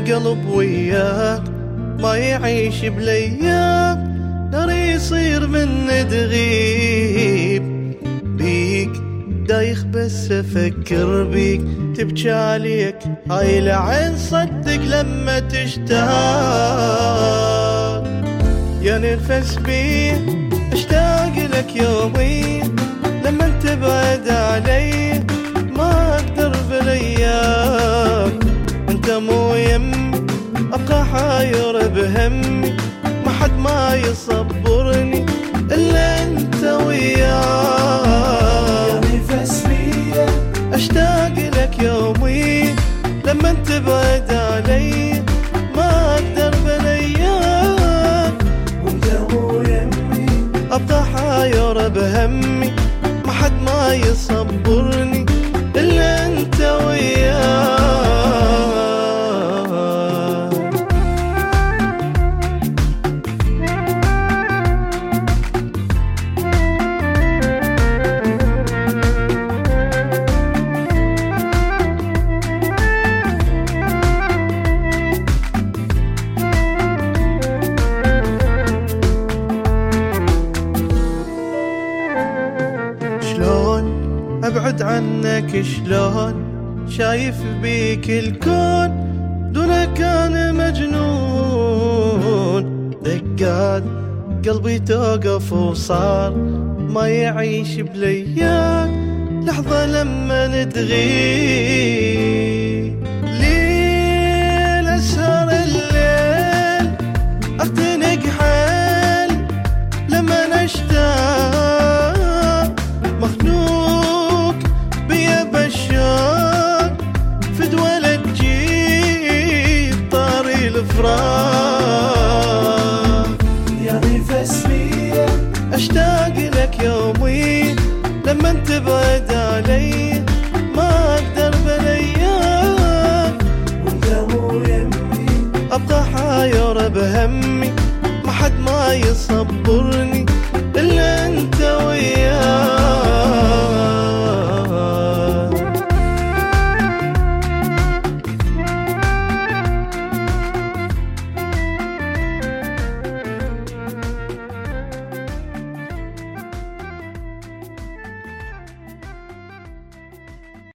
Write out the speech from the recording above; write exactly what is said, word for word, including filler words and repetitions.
القلب وياك ما يعيش بلياك، نار يصير من تغيب بيك دايخ بس افكر بيك، تبكي عليك هاي العين صدق لما تشتاق، يا ننفس بيه اشتاق لك يومي، لما تبعد علي ما اقدر بلياك، انت مو يمي ابقى حاير بهمي، ما حد ما يصبرني الا انت وياك، يا نفس بيه اشتاق لك يومي، لما تبعد علي ما اقدر بلياك، وانت مو يمي ابقى حاير بهمي، ما حد ما يصبرني الا انت وياك. شلون ابعد عنك، شلون شايف بيك الكون، دونك انا مجنون، دقات قلبي توقف وصار ما يعيش بلياك، لحظة لما تغيب ليل اسهر الليل اختنق حال لما نشتاق، مخنوق بيا بشاق فدوى لا تجيب طاري الفراق، يا نفس بيه اشتاق لك يومي، لما تبعد علي